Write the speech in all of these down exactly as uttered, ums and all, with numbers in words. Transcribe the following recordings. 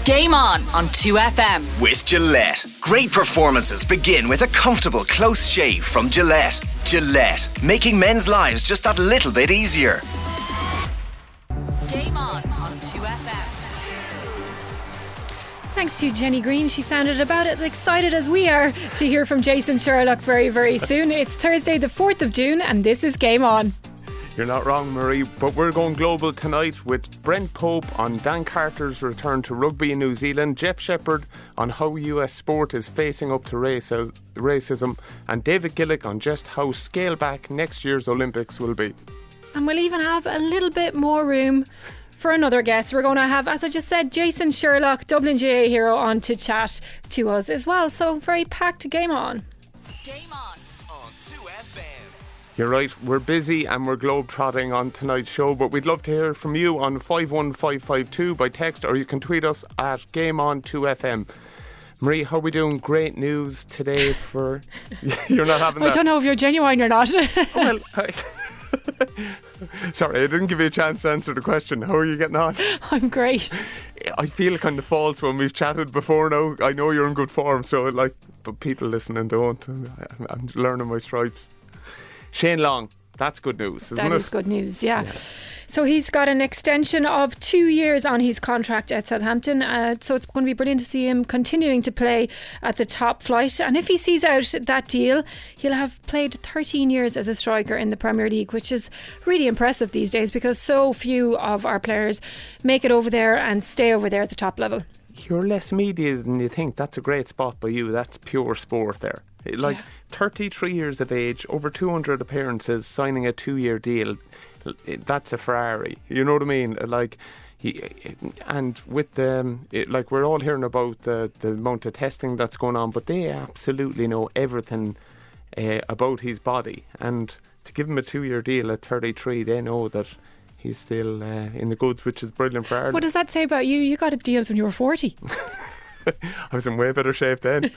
Game On on two F M. With Gillette. Great performances begin with a comfortable, close shave from Gillette. Gillette, making men's lives just that little bit easier. Game On on two F M. Thanks to Jenny Green. She sounded about as excited as we are to hear from Jason Sherlock very, very soon. It's Thursday the fourth of June and this is Game On. You're not wrong, Marie, but we're going global tonight with Brent Pope on Dan Carter's return to rugby in New Zealand, Jeff Shepherd on how U S sport is facing up to raci- racism, and David Gillick on just how scale back next year's Olympics will be. And we'll even have a little bit more room for another guest. We're going to have, as I just said, Jason Sherlock, Dublin G A A hero, on to chat to us as well. So very packed Game On. Game On. You're right, we're busy and we're globe-trotting on tonight's show, but we'd love to hear from you on five one five five two by text, or you can tweet us at Game On two F M. Marie, how are we doing? Great news today for... You're not having that? I don't know if you're genuine or not. Well, I... Sorry, I didn't give you a chance to answer the question. How are you getting on? I'm great. I feel kind of false when we've chatted before now. I know you're in good form, so like, but people listening don't. I'm learning my stripes. Shane Long, that's good news, isn't that it? That is good news, yeah. yeah. So he's got an extension of two years on his contract at Southampton. Uh, so it's going to be brilliant to see him continuing to play at the top flight. And if he sees out that deal, he'll have played thirteen years as a striker in the Premier League, which is really impressive these days because so few of our players make it over there and stay over there at the top level. You're less media than you think. That's a great spot by you. That's pure sport there. Like yeah. thirty-three years of age, over two hundred appearances, signing a two-year deal. That's a Ferrari. You know what I mean? Like, he, and with the it, like we're all hearing about the the amount of testing that's going on, but they absolutely know everything uh, about his body. And to give him a two-year deal at thirty-three, they know that he's still uh, in the goods, which is brilliant for Ireland. What does that say about you? You got a deal when you were forty. I was in way better shape then.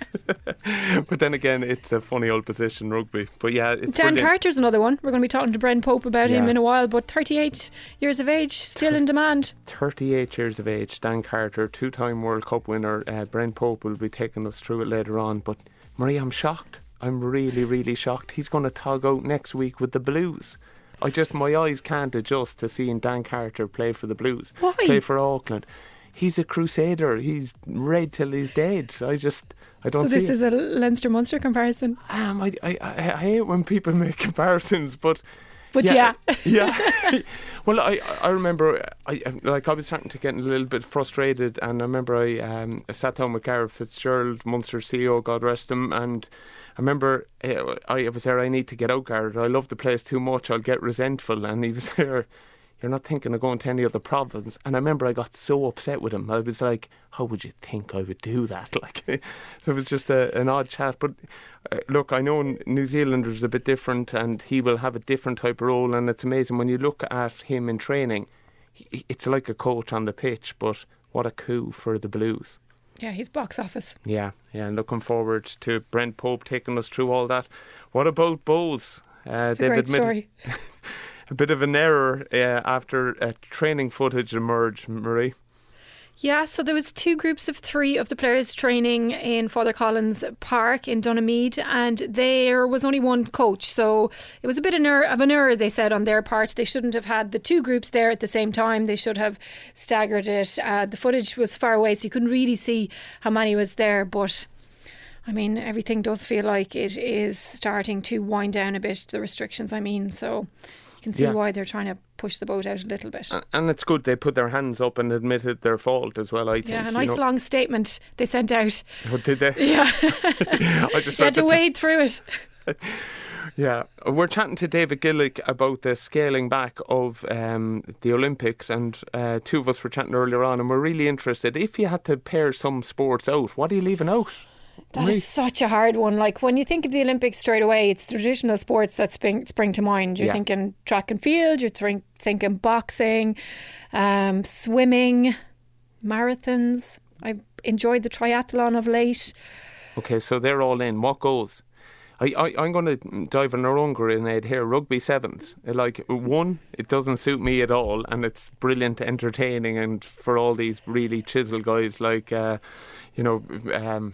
But then again, it's a funny old position, rugby. But yeah, it's Dan brilliant. Carter's another one. We're going to be talking to Brent Pope about yeah. him in a while, but thirty-eight years of age, still in demand. thirty-eight years of age, Dan Carter, two-time World Cup winner. uh, Brent Pope will be taking us through it later on. But Marie, I'm shocked. I'm really, really shocked. He's going to tog out next week with the Blues. I just, my eyes can't adjust to seeing Dan Carter play for the Blues. Why? Play for Auckland. He's a crusader. He's red till he's dead. I just, I don't so see So this it. is a Leinster-Munster comparison? Um, I, I, I hate when people make comparisons, but... But yeah. Yeah. yeah. Well, I, I remember, I like I was starting to get a little bit frustrated, and I remember I, um, I sat down with Gareth Fitzgerald, Munster C E O, God rest him, and I remember uh, I was there, I need to get out, Gareth. I love the place too much, I'll get resentful. And he was there, you're not thinking of going to any other province. And I remember I got so upset with him. I was like, how would you think I would do that? Like, so it was just a, an odd chat. But uh, look, I know New Zealanders are a bit different, and he will have a different type of role. And it's amazing when you look at him in training, he, it's like a coach on the pitch, but what a coup for the Blues. Yeah, he's box office. Yeah, yeah, and looking forward to Brent Pope taking us through all that. What about Bowes? Uh, it's a great story. A bit of an error uh, after uh, training footage emerged, Marie. Yeah, so there was two groups of three of the players training in Father Collins Park in Donamead, and there was only one coach. So it was a bit of an error, they said, on their part. They shouldn't have had the two groups there at the same time. They should have staggered it. Uh, the footage was far away, so you couldn't really see how many was there. But I mean, everything does feel like it is starting to wind down a bit, the restrictions, I mean. So you can see yeah. why they're trying to push the boat out a little bit. And it's good they put their hands up and admitted their fault as well, I think. Yeah, a nice you know. long statement they sent out. Oh, did they? Yeah. I just you had to t- wade through it. Yeah, we're chatting to David Gillick about the scaling back of um, the Olympics, and uh, two of us were chatting earlier on, and we're really interested. If you had to pair some sports out, what are you leaving out? That is such a hard one. Like, when you think of the Olympics straight away, it's traditional sports that spring, spring to mind. You're yeah. thinking track and field, you're th- thinking boxing, um, swimming, marathons. I've enjoyed the triathlon of late. Okay, so they're all in. What goes? I, I, I'm going to dive in our own grenade here. Rugby sevens. Like, one, it doesn't suit me at all, and it's brilliant, entertaining, and for all these really chisel guys like, uh, you know, um,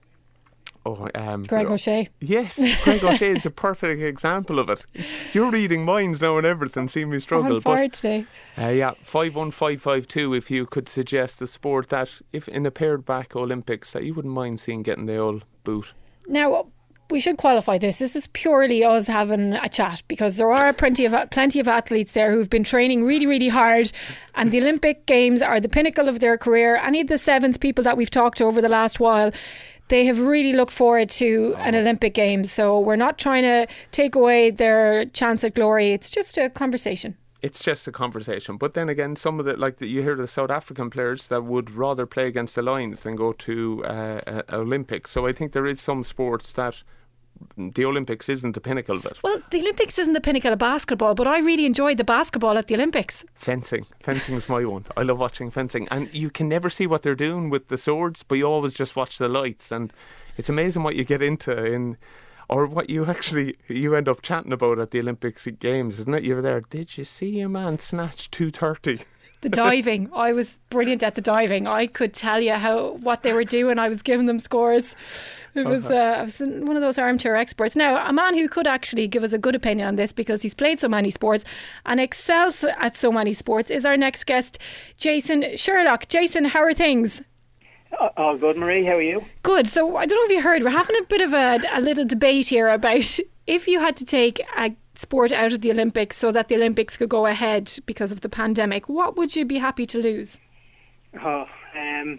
oh, um, Greg O'Shea. Yes, Greg O'Shea is a perfect example of it. You're reading minds now and everything. See me struggle. On fire today. Uh, yeah, five one five five two. If you could suggest a sport that, if in a paired back Olympics, that you wouldn't mind seeing getting the old boot. Now, we should qualify this. This is purely us having a chat, because there are plenty of plenty of athletes there who've been training really, really hard, and the Olympic Games are the pinnacle of their career. Any of the sevens people that we've talked to over the last while, they have really looked forward to an Olympic Games. So we're not trying to take away their chance at glory. It's just a conversation. It's just a conversation. But then again, some of the, like the, you hear the South African players that would rather play against the Lions than go to uh, uh, Olympics. So I think there is some sports that the Olympics isn't the pinnacle of it. Well, the Olympics isn't the pinnacle of basketball, but I really enjoyed the basketball at the Olympics. Fencing. Fencing is my one. I love watching fencing. And you can never see what they're doing with the swords, but you always just watch the lights. And it's amazing what you get into in, or what you actually, you end up chatting about at the Olympics Games, isn't it? You're there, did you see a man snatch two thirty? The diving. I was brilliant at the diving. I could tell you how what they were doing. I was giving them scores. It was, uh, I was one of those armchair experts. Now, a man who could actually give us a good opinion on this, because he's played so many sports and excels at so many sports, is our next guest, Jason Sherlock. Jason, how are things? All good, Marie. How are you? Good. So I don't know if you heard, we're having a bit of a, a little debate here about if you had to take a sport out of the Olympics so that the Olympics could go ahead because of the pandemic, what would you be happy to lose? Oh, um,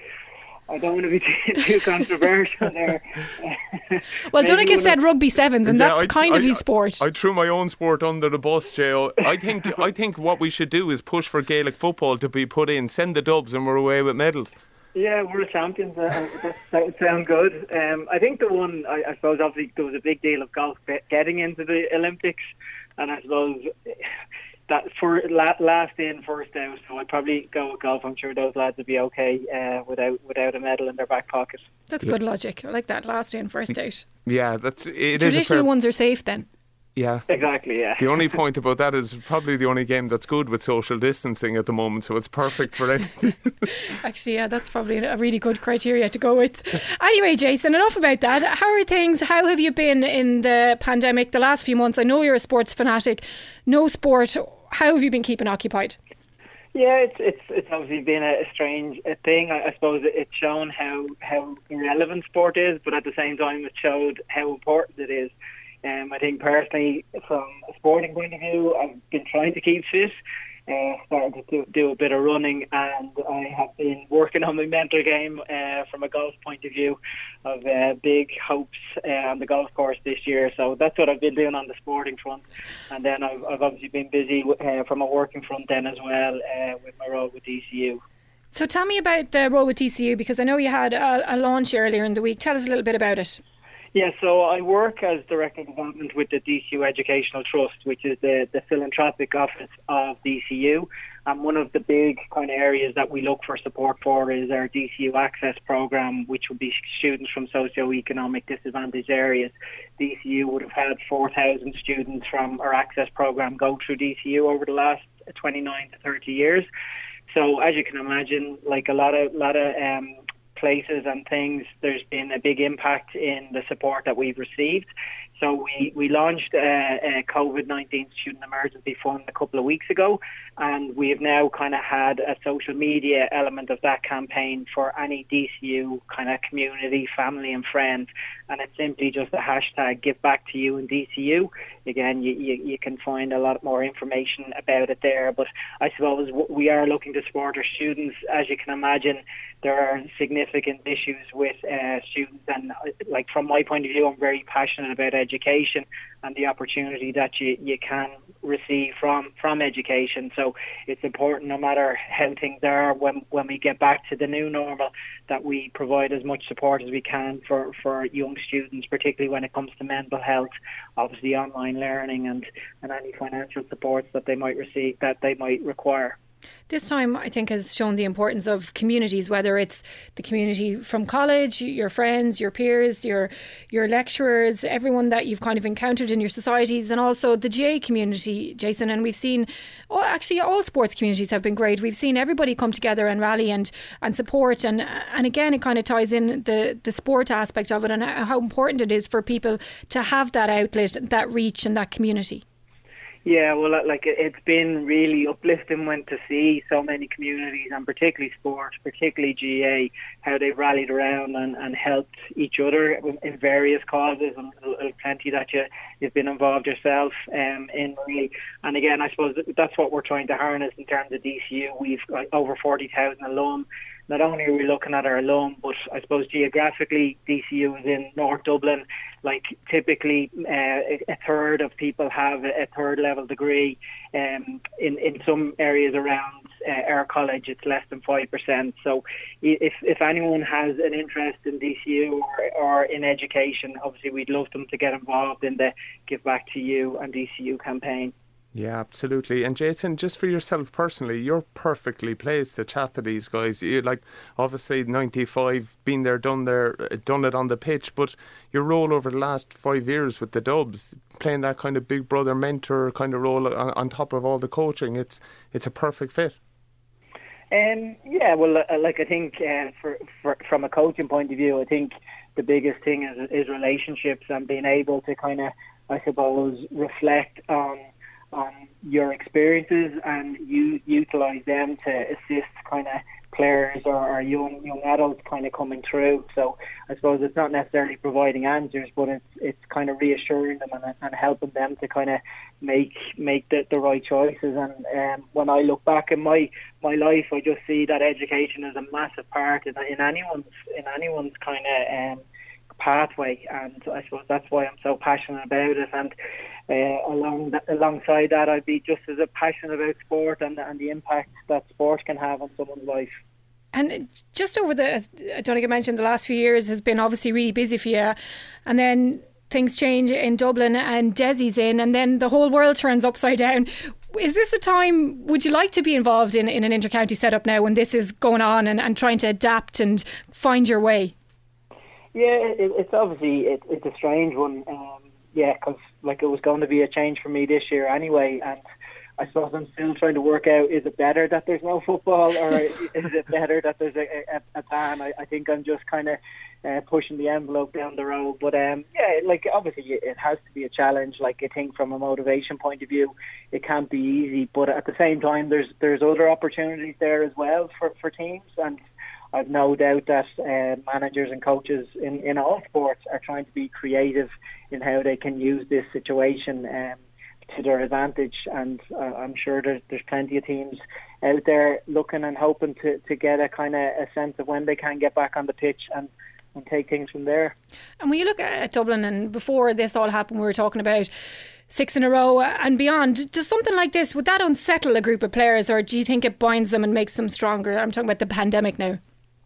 I don't want to be too, too controversial there. Well, Donnacha said rugby sevens, and yeah, that's I'd, kind I, of his sport. I, I threw my own sport under the bus, Joe. I think I think what we should do is push for Gaelic football to be put in, send the dubs, and we're away with medals. Yeah, we're the champions. Uh, that would sound good. Um, I think the one, I, I suppose, obviously there was a big deal of golf getting into the Olympics, and I suppose that for last in, first out. So I'd probably go with golf. I'm sure those lads would be okay uh, without without a medal in their back pocket. That's yeah. good logic. I like that. Last in, first out. Yeah, that's it. The traditional is a fair... ones are safe then. Yeah, exactly. Yeah. The only point about that is probably the only game that's good with social distancing at the moment, so it's perfect for anything. Actually, yeah, that's probably a really good criteria to go with. Anyway, Jason, enough about that. How are things? How have you been in the pandemic the last few months? I know you're a sports fanatic. No sport. How have you been keeping occupied? Yeah, it's it's it's obviously been a, a strange thing. I, I suppose it's shown how how irrelevant sport is, but at the same time, it showed how important it is. Um, I think personally, from a sporting point of view, I've been trying to keep fit, uh, started to do, do a bit of running, and I have been working on my mental game uh, from a golf point of view. Of uh, big hopes uh, on the golf course this year, so that's what I've been doing on the sporting front. And then I've, I've obviously been busy uh, from a working front then as well uh, with my role with D C U. So tell me about the role with D C U, because I know you had a, a launch earlier in the week. Tell us a little bit about it. Yeah, so I work as Director of Development with the D C U Educational Trust, which is the, the philanthropic office of D C U. And one of the big kind of areas that we look for support for is our D C U Access programme, which would be students from socio-economic disadvantaged areas. D C U would have had four thousand students from our Access programme go through D C U over the last twenty-nine to thirty years. So as you can imagine, like a lot of lot of um, places and things, there's been a big impact in the support that we've received. So we, we launched a, a COVID nineteen Student Emergency Fund a couple of weeks ago, and we have now kind of had a social media element of that campaign for any D C U kind of community, family and friends, and it's simply just a hashtag Give Back to You in D C U. Again, you, you, you can find a lot more information about it there, but I suppose we are looking to support our students. As you can imagine, there are significant issues with uh, students, and like from my point of view, I'm very passionate about education and the opportunity that you, you can receive from, from education. So it's important, no matter how things are, when when we get back to the new normal, that we provide as much support as we can for, for young students, particularly when it comes to mental health, obviously online learning and, and any financial supports that they might receive, that they might require. This time, I think, has shown the importance of communities, whether it's the community from college, your friends, your peers, your your lecturers, everyone that you've kind of encountered in your societies, and also the G A A community, Jason. And we've seen, oh, actually, all sports communities have been great. We've seen everybody come together and rally and, and support. And and again, it kind of ties in the, the sport aspect of it and how important it is for people to have that outlet, that reach and that community. Yeah, well, like it's been really uplifting when to see so many communities, and particularly sport, particularly G A A, how they've rallied around and, and helped each other in various causes, and plenty that you, you've been involved yourself um, in, really. And again, I suppose that's what we're trying to harness in terms of D C U. We've got over forty thousand alum. Not only are we looking at our alum, but I suppose geographically, D C U is in North Dublin. Like typically, uh, a third of people have a third level degree. Um, in in some areas around uh, our college, it's less than five percent. So, if if anyone has an interest in D C U or, or in education, obviously we'd love them to get involved in the Give Back to You and D C U campaign. Yeah, absolutely. And Jason, just for yourself personally, you're perfectly placed to chat to these guys. You like, obviously, ninety-five, been there, done there, done it on the pitch. But your role over the last five years with the Dubs, playing that kind of big brother mentor kind of role on, on top of all the coaching, it's it's a perfect fit. Um, yeah, well, uh, like I think uh, for, for from a coaching point of view, I think the biggest thing is, is relationships and being able to kind of, I suppose, reflect on. on your experiences and you utilise them to assist kind of players or, or young young adults kind of coming through. So I suppose it's not necessarily providing answers, but it's it's kind of reassuring them and, and helping them to kind of make make the, the right choices. And um, when I look back in my my life, I just see that education is a massive part in, in anyone's in anyone's kind of um, pathway, and I suppose that's why I'm so passionate about it. And uh, along that, alongside that, I'd be just as passionate about sport and, and the impact that sport can have on someone's life. And just over the, as Donnacha mentioned, the last few years has been obviously really busy for you, and then things change in Dublin and Desi's in, and then the whole world turns upside down. Is this a time, would you like to be involved in, in an inter-county setup now when this is going on and, and trying to adapt and find your way? Yeah, it, it's obviously it, it's a strange one. Um, yeah, because like it was going to be a change for me this year anyway, and I suppose I'm still trying to work out: is it better that there's no football, or is it better that there's a, a, a ban? I, I think I'm just kind of uh, pushing the envelope down the road. But um, yeah, like obviously it has to be a challenge. Like I think from a motivation point of view, it can't be easy. But at the same time, there's there's other opportunities there as well for, for teams, and I've no doubt that uh, managers and coaches in, in all sports are trying to be creative in how they can use this situation um, to their advantage. And uh, I'm sure there's, there's plenty of teams out there looking and hoping to, to get a kind of a sense of when they can get back on the pitch and, and take things from there. And when you look at Dublin, and before this all happened, we were talking about six in a row and beyond. Does something like this, would that unsettle a group of players, or do you think it binds them and makes them stronger? I'm talking about the pandemic now.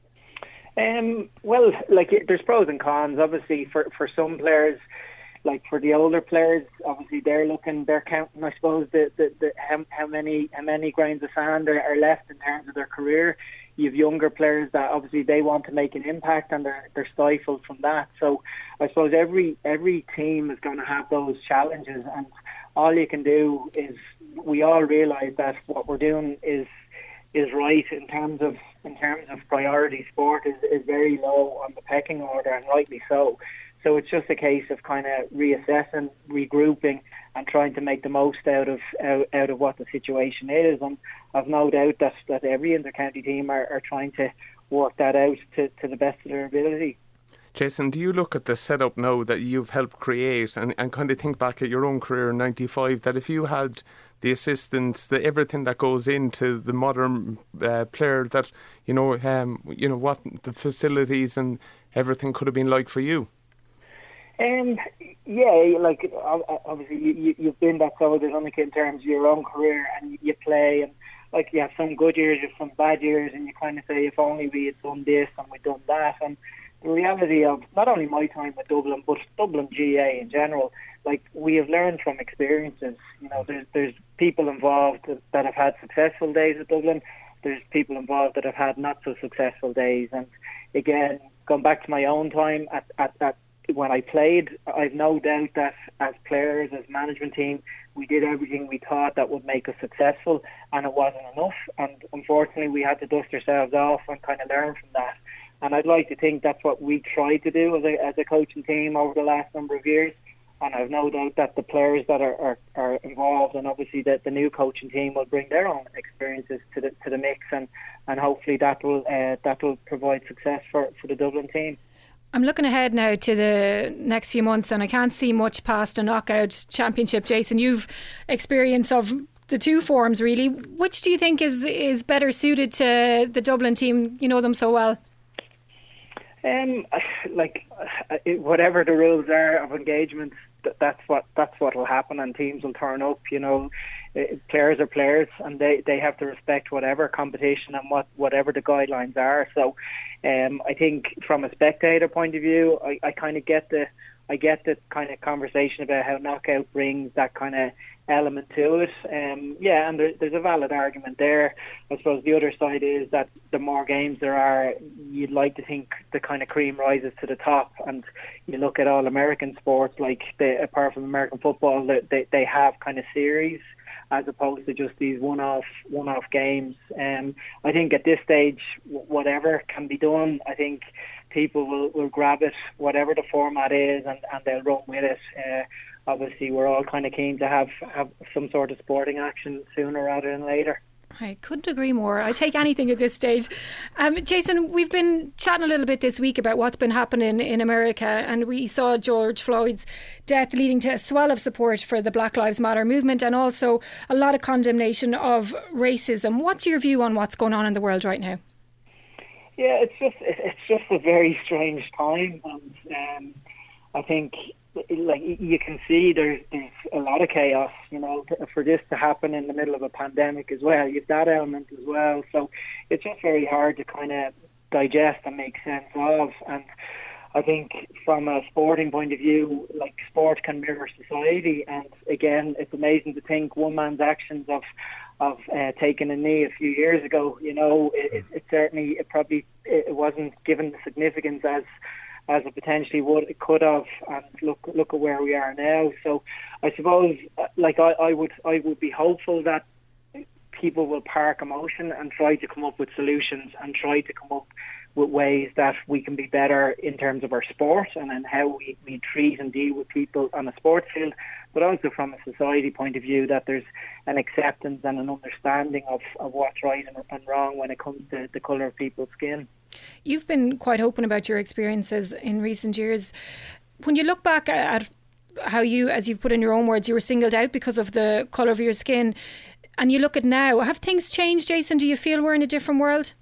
Um, well, like there's pros and cons. Obviously, for, for some players, like for the older players, obviously they're looking, they're counting, I suppose, the, the, the how, how many how many grains of sand are, are left in terms of their career. You have younger players that obviously they want to make an impact, and they're they're stifled from that. So I suppose every every team is going to have those challenges, and all you can do is, we all realise that what we're doing is is right in terms of in terms of priority. Sport is, is very low on the pecking order, and rightly so. So it's just a case of kind of reassessing, regrouping, and trying to make the most out of out, out of what the situation is. And I've no doubt that, that every inter-county team are, are trying to work that out to, to the best of their ability. Jason, do you look at the setup now that you've helped create and, and kind of think back at your own career in ninety-five, that if you had the assistance, the everything that goes into the modern uh, player, that, you know, um, you know what the facilities and everything could have been like for you? Um, yeah, like obviously you, you, you've been that soldier, only in terms of your own career, and you play, and like you have some good years, you have some bad years, and you kind of say, if only we had done this and we'd done that. And the reality of not only my time with Dublin, but Dublin G A in general, like we have learned from experiences. You know, there's there's people involved that have had successful days at Dublin. There's people involved that have had not so successful days. And again, going back to my own time at at, at when I played, I've no doubt that as players, as management team, we did everything we thought that would make us successful, and it wasn't enough. And unfortunately, we had to dust ourselves off and kind of learn from that. And I'd like to think that's what we tried to do as a, as a coaching team over the last number of years. And I've no doubt that the players that are, are, are involved, and obviously that the new coaching team, will bring their own experiences to the to the mix, and, and hopefully that will uh, that will provide success for, for the Dublin team. I'm looking ahead now to the next few months, and I can't see much past a knockout championship. Jason, you've experience of the two forms really. Which do you think is is better suited to the Dublin team? You know them so well. Um, like whatever the rules are of engagement, that's what that's what will happen, and teams will turn up. You know, players are players, and they, they have to respect whatever competition and what whatever the guidelines are. So, um, I think from a spectator point of view, I, I kind of get the I get the kind of conversation about how knockout brings that kind of element to it. Um, yeah, and there, there's a valid argument there. I suppose the other side is that the more games there are, you'd like to think the kind of cream rises to the top. And you look at all American sports, like they, apart from American football, they they have kind of series as opposed to just these one-off one-off games. Um, I think at this stage, whatever can be done, I think people will, will grab it, whatever the format is, and, and they'll run with it. Uh, obviously, we're all kind of keen to have, have some sort of sporting action sooner rather than later. I couldn't agree more. I take anything at this stage. Um, Jason, we've been chatting a little bit this week about what's been happening in America, and we saw George Floyd's death leading to a swell of support for the Black Lives Matter movement, and also a lot of condemnation of racism. What's your view on what's going on in the world right now? Yeah, it's just it's just a very strange time, and um, I think, like, you can see there's, there's a lot of chaos, you know, for this to happen in the middle of a pandemic as well. You've that element as well. So it's just very hard to kind of digest and make sense of. And I think from a sporting point of view, like, sport can mirror society. And again, it's amazing to think one man's actions of of uh, taking a knee a few years ago, you know, it, it, it certainly, it probably it wasn't given the significance as as it potentially would, it could have, and look look at where we are now. So I suppose, like, I, I would I would be hopeful that people will park emotion and try to come up with solutions, and try to come up with ways that we can be better in terms of our sport and in how we, we treat and deal with people on a sports field, but also from a society point of view, that there's an acceptance and an understanding of, of what's right and, and wrong when it comes to the colour of people's skin. You've been quite open about your experiences in recent years. When you look back at how you, as you've put in your own words, you were singled out because of the colour of your skin, and you look at now, have things changed, Jason? Do you feel we're in a different world?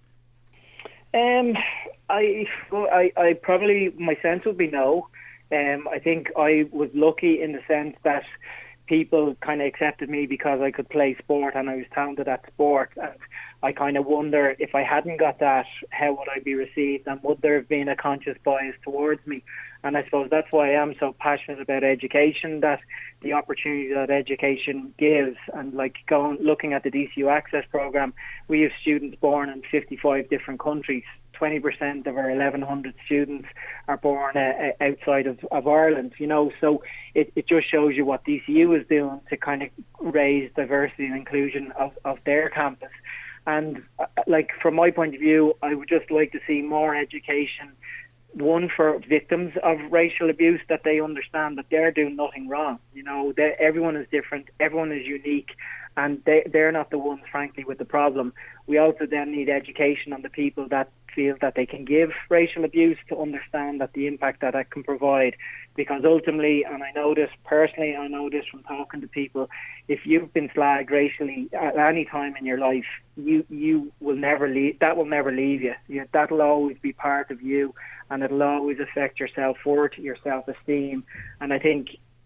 Um, I, well, I, I probably, my sense would be no. Um, I think I was lucky in the sense that people kind of accepted me because I could play sport and I was talented at sport. And I kind of wonder, if I hadn't got that, how would I be received, and would there have been a conscious bias towards me? And I suppose that's why I am so passionate about education, that the opportunity that education gives. And like going, looking at the D C U Access programme, we have students born in fifty-five different countries. twenty percent of our eleven hundred students are born uh, outside of, of Ireland, you know, so it, it just shows you what D C U is doing to kind of raise diversity and inclusion of, of their campus. And uh, like, from my point of view, I would just like to see more education, one, for victims of racial abuse, that they understand that they're doing nothing wrong. You know, everyone is different, everyone is unique, and they, they're not the ones, frankly, with the problem. We also then need education on the people that feel that they can give racial abuse, to understand that the impact that that can provide. Because ultimately, and I know this personally, I know this from talking to people, if you've been slagged racially at any time in your life, you you will never leave, that will never leave you. you that'll always be part of you, and it'll always affect your self-worth, your self-esteem. And I think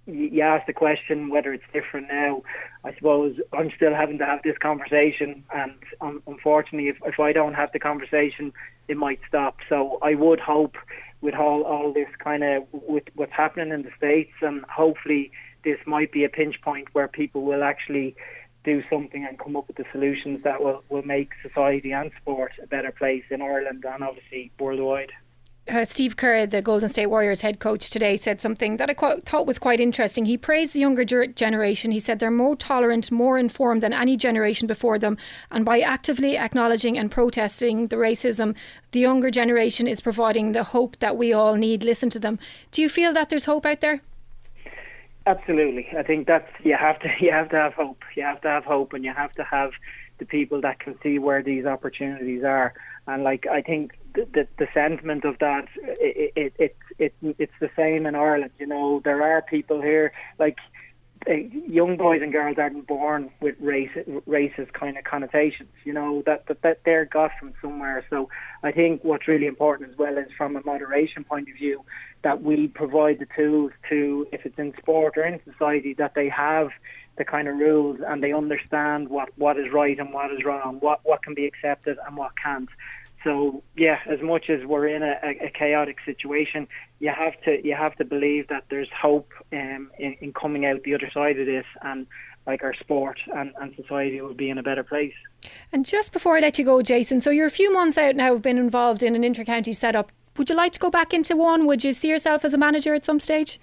you asked the question whether it's different now. I suppose I'm still having to have this conversation, and um, unfortunately, if, if I don't have the conversation, it might stop. So I would hope, with all, all this kind of with what's happening in the States, and hopefully this might be a pinch point where people will actually do something and come up with the solutions that will, will make society and sport a better place in Ireland and obviously worldwide. Uh, Steve Kerr, the Golden State Warriors head coach today, said something that I qu- thought was quite interesting. He praised the younger ger- generation. He said they're more tolerant, more informed than any generation before them, and by actively acknowledging and protesting the racism, the younger generation is providing the hope that we all need. Listen to them. Do you feel that there's hope out there? Absolutely. I think that's you have to you have to have hope. You have to have hope, and you have to have the people that can see where these opportunities are. And like I think the the, the sentiment of that, it, it it it it's the same in Ireland. You know, there are people here like uh, young boys and girls aren't born with race racist kind of connotations. You know that that that they're got from somewhere. So I think what's really important as well is from a moderation point of view, that we provide the tools to, if it's in sport or in society, that they have the kind of rules and they understand what, what is right and what is wrong, what, what can be accepted and what can't. So yeah, as much as we're in a, a chaotic situation, you have to you have to believe that there's hope um, in, in coming out the other side of this, and like our sport and, and society will be in a better place. And just before I let you go, Jason, so you're a few months out now, have been involved in an inter-county setup. Would you like to go back into one? Would you see yourself as a manager at some stage?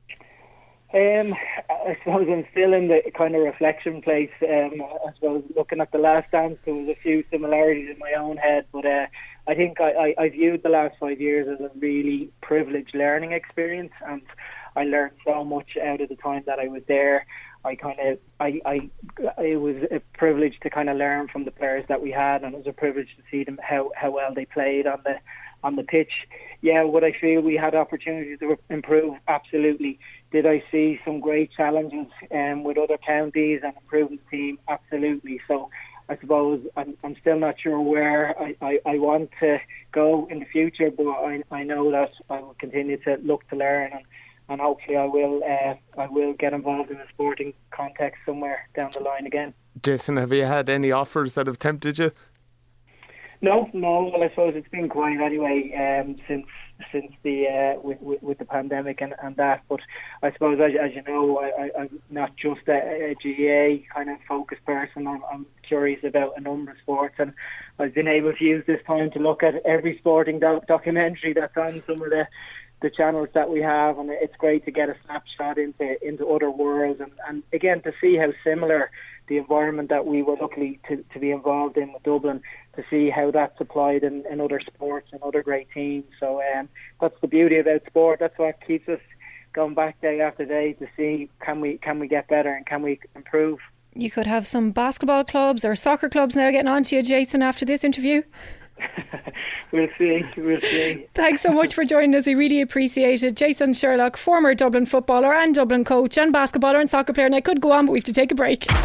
Um, I suppose I'm still in the kind of reflection place. Um, I suppose looking at the last dance, there was a few similarities in my own head, but uh, I think I, I, I viewed the last five years as a really privileged learning experience, and I learned so much out of the time that I was there. I kind of, I, I, it was a privilege to kind of learn from the players that we had, and it was a privilege to see them how, how well they played on the on the pitch. Yeah, would I feel we had opportunities to improve? Absolutely. Did I see some great challenges um, with other counties and improving the team? Absolutely. So I suppose I'm, I'm still not sure where I, I, I want to go in the future, but I, I know that I will continue to look to learn, and, and hopefully I will uh, I will get involved in a sporting context somewhere down the line again. Jason, have you had any offers that have tempted you? No, no. Well, I suppose it's been quiet anyway um, since since the uh, with, with, with the pandemic and, and that. But I suppose, as, as you know, I, I, I'm not just a, a G A A kind of focused person. I'm, I'm curious about a number of sports, and I've been able to use this time to look at every sporting doc- documentary that's on some of the the channels that we have, and it's great to get a snapshot into into other worlds, and, and again to see how similar the environment that we were lucky to, to be involved in with Dublin, to see how that's applied in, in other sports and other great teams. So um, that's the beauty about sport. That's what keeps us going back day after day to see can we can we get better and can we improve. You could have some basketball clubs or soccer clubs now getting on to you, Jason, after this interview. We'll see, we'll see. Thanks so much for joining us. We really appreciate it. Jason Sherlock, former Dublin footballer and Dublin coach and basketballer and soccer player. And I could go on, but we have to take a break. two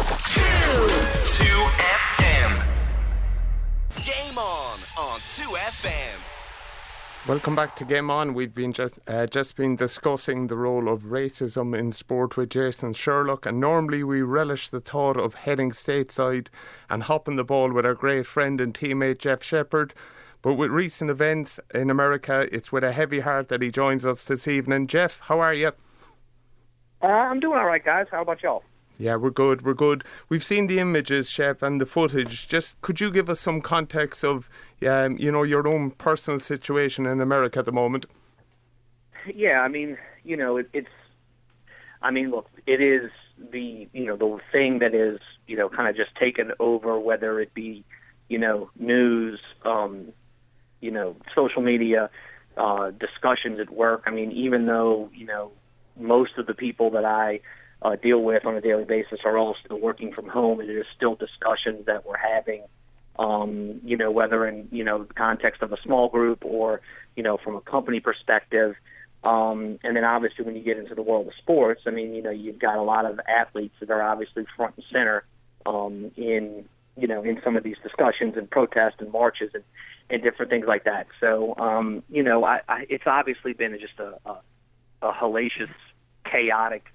F M. Game on on two F M. Welcome back to Game On. We've been just uh, just been discussing the role of racism in sport with Jason Sherlock, and normally we relish the thought of heading stateside and hopping the ball with our great friend and teammate Jeff Shepherd. But with recent events in America, it's with a heavy heart that he joins us this evening. Jeff, how are you? Uh, I'm doing all right, guys. How about y'all? Yeah, we're good, we're good. We've seen the images, Shep, and the footage. Just could you give us some context of, um, you know, your own personal situation in America at the moment? Yeah, I mean, you know, it, it's, I mean, look, it is the, you know, the thing that is, you know, kind of just taken over, whether it be, you know, news, um, you know, social media, uh, discussions at work. I mean, even though, you know, most of the people that I uh, deal with on a daily basis are all still working from home, and there's still discussions that we're having, um, you know, whether in, you know, the context of a small group or, you know, from a company perspective. Um, and then obviously when you get into the world of sports, I mean, you know, you've got a lot of athletes that are obviously front and center um, in, you know, in some of these discussions and protests and marches and, and different things like that. So, um, you know, I, I, it's obviously been just a, a, a hellacious, chaotic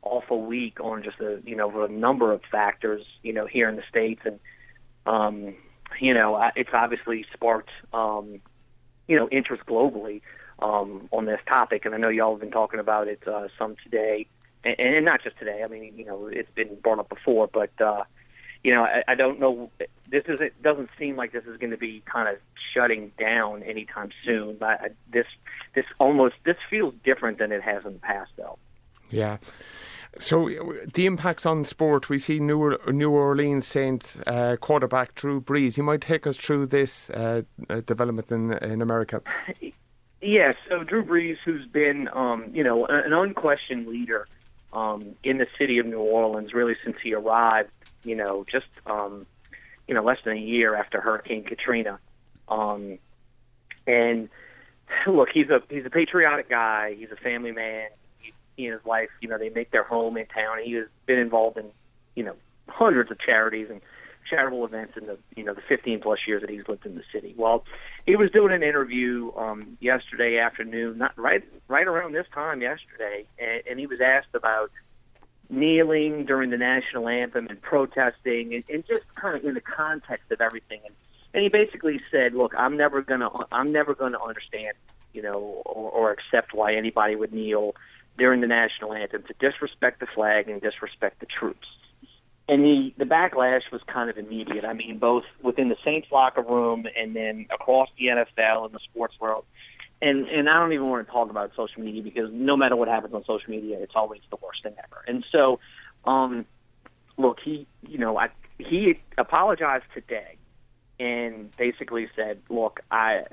awful week on just a you know a number of factors, you know, here in the States, and um, you know it's obviously sparked um, you know interest globally um, on this topic, and I know y'all have been talking about it uh, some today, and, and not just today. I mean, you know, it's been brought up before, but uh, you know, I, I don't know. This is it doesn't seem like this is going to be kind of shutting down anytime soon. But I, this this almost this feels different than it has in the past, though. Yeah. So the impacts on sport, we see New, New Orleans Saints uh, quarterback Drew Brees. You might take us through this uh, development in in America. Yeah, so Drew Brees, who's been, um, you know, an unquestioned leader um, in the city of New Orleans really since he arrived, you know, just, um, you know, less than a year after Hurricane Katrina. Um, and look, he's a he's a patriotic guy. He's a family man. He and his wife, you know, they make their home in town. He has been involved in, you know, hundreds of charities and charitable events in the, you know, the fifteen plus years that he's lived in the city. Well, he was doing an interview um, yesterday afternoon, not right, right around this time yesterday, and, and he was asked about kneeling during the national anthem and protesting, and, and just kind of in the context of everything. And, and he basically said, "Look, I'm never gonna, I'm never gonna understand, you know, or, or accept why anybody would kneel during the national anthem to disrespect the flag and disrespect the troops." And the, the backlash was kind of immediate. I mean, both within the Saints locker room and then across the N F L and the sports world. And and I don't even want to talk about social media because no matter what happens on social media, it's always the worst thing ever. And so, um, look, he, you know, I, he apologized today and basically said, look, I...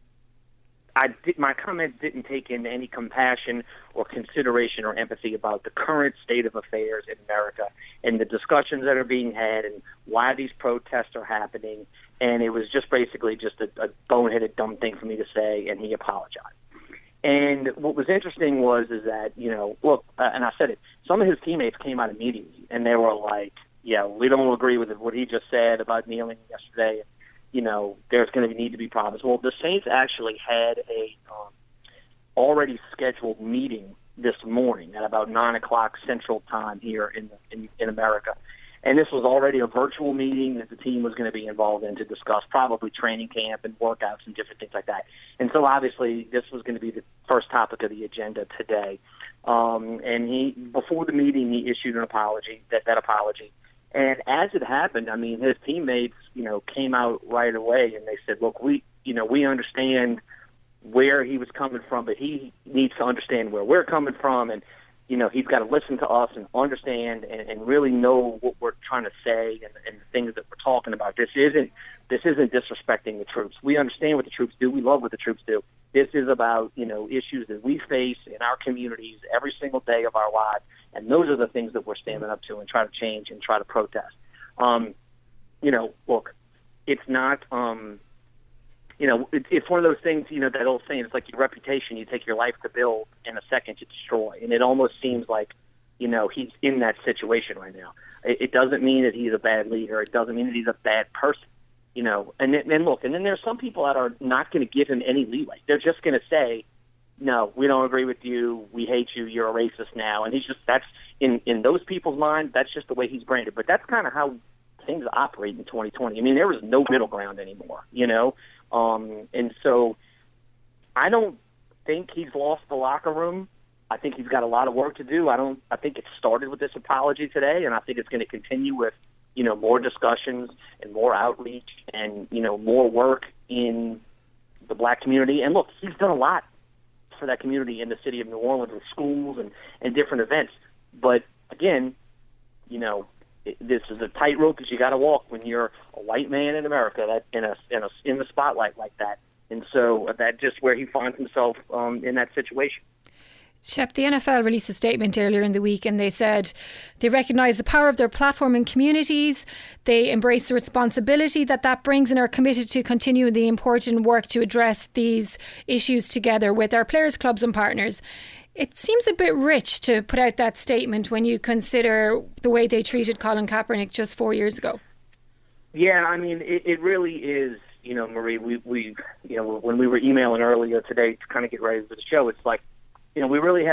I did, my comments didn't take in any compassion or consideration or empathy about the current state of affairs in America and the discussions that are being had and why these protests are happening. And it was just basically just a, a boneheaded, dumb thing for me to say, and he apologized. And what was interesting was is that, you know, look, uh, and I said it, some of his teammates came out immediately, and they were like, yeah, we don't agree with what he just said about kneeling yesterday. You know, there's going to need to be problems. Well, the Saints actually had a um, already scheduled meeting this morning at about nine o'clock Central Time here in, in in America, and this was already a virtual meeting that the team was going to be involved in to discuss probably training camp and workouts and different things like that. And so, obviously, this was going to be the first topic of the agenda today. Um, and he, before the meeting, he issued an apology. That that apology. And as it happened, I mean, his teammates, you know, came out right away and they said, look, we, you know, we understand where he was coming from, but he needs to understand where we're coming from. And, you know, he's got to listen to us and understand and, and really know what we're trying to say and, and the things that we're talking about. This isn't, this isn't disrespecting the troops. We understand what the troops do. We love what the troops do. This is about, you know, issues that we face in our communities every single day of our lives. And those are the things that we're standing up to and try to change and try to protest. Um, you know, look, it's not, um, you know, it, it's one of those things, you know, that old saying, it's like your reputation, you take your life to build and a second to destroy. And it almost seems like, you know, he's in that situation right now. It, it doesn't mean that he's a bad leader. It doesn't mean that he's a bad person, you know. And then, and look, and then there's some people that are not going to give him any leeway. They're just going to say, no, we don't agree with you. We hate you. You're a racist now. And he's just, that's, in, in those people's mind, that's just the way he's branded. But that's kind of how things operate in twenty twenty. I mean, there was no middle ground anymore, you know? Um, and so I don't think he's lost the locker room. I think he's got a lot of work to do. I don't, I think it started with this apology today, and I think it's going to continue with, you know, more discussions and more outreach and, you know, more work in the black community. And look, he's done a lot for that community in the city of New Orleans with schools and, and different events. But again, you know, it, this is a tightrope that you got to walk when you're a white man in America that in a, in a in the spotlight like that. And so that's just where he finds himself um, in that situation. Shep, the N F L released a statement earlier in the week and they said they recognise the power of their platform in communities. They embrace the responsibility that that brings and are committed to continuing the important work to address these issues together with our players, clubs and partners. It seems a bit rich to put out that statement when you consider the way they treated Colin Kaepernick just four years ago. Yeah, I mean, it, it really is, you know, Marie, we, we, you know, when we were emailing earlier today to kind of get ready for the show, it's like, you know, we really haven't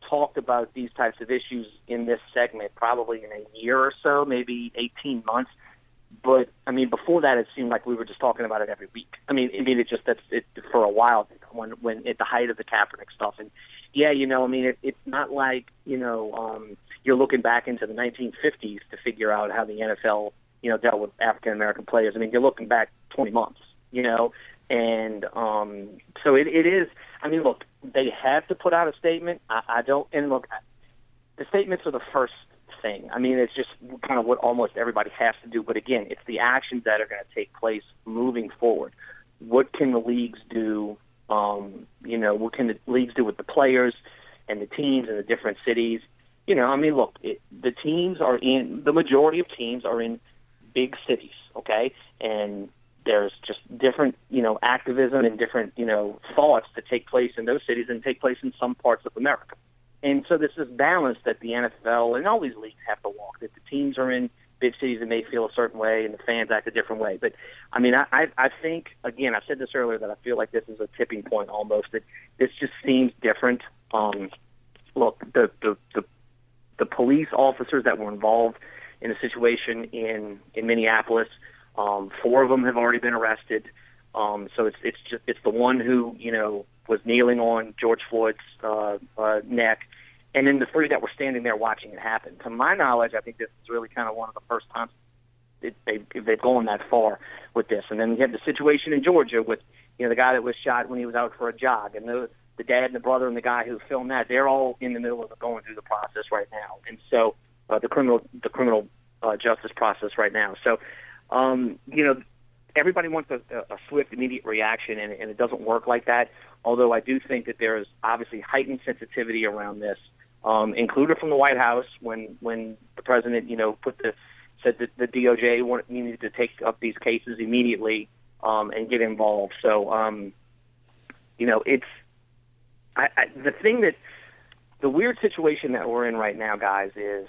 talked about these types of issues in this segment probably in a year or so, maybe eighteen months. But I mean, before that, it seemed like we were just talking about it every week. I mean, I mean, it just that's it for a while when when at the height of the Kaepernick stuff. And yeah, you know, I mean, it, it's not like you know um, you're looking back into the nineteen fifties to figure out how the N F L you know dealt with African American players. I mean, you're looking back twenty months, you know, and um, so it, it is. I mean, look, they have to put out a statement. I, I don't, and look, the statements are the first thing. I mean, it's just kind of what almost everybody has to do. But again, it's the actions that are going to take place moving forward. What can the leagues do? Um, you know, what can the leagues do with the players and the teams in the different cities? You know, I mean, look, it, the teams are in, the majority of teams are in big cities, okay? And there's just different, you know, activism and different, you know, thoughts that take place in those cities and take place in some parts of America. And so this is balance that the N F L and all these leagues have to walk, that the teams are in big cities and may feel a certain way and the fans act a different way. But, I mean, I, I, I think, again, I said this earlier, that I feel like this is a tipping point almost, that this just seems different. Um, look, the, the, the, the police officers that were involved in a situation in, in Minneapolis, um, four of them have already been arrested. Um, so it's it's just it's the one who you know was kneeling on George Floyd's uh, uh, neck, and then the three that were standing there watching it happen. To my knowledge, I think this is really kind of one of the first times it, they they've gone that far with this. And then we had the situation in Georgia with you know the guy that was shot when he was out for a jog, and the the dad and the brother and the guy who filmed that. They're all in the middle of going through the process right now, and so uh, the criminal the criminal uh, justice process right now. So um, you know. Everybody wants a, a swift, immediate reaction, and, and it doesn't work like that. Although I do think that there is obviously heightened sensitivity around this, um, included from the White House when when the president, you know, put the said that the D O J wanted, needed to take up these cases immediately um, and get involved. So, um, you know, it's I, I, the thing that the weird situation that we're in right now, guys, is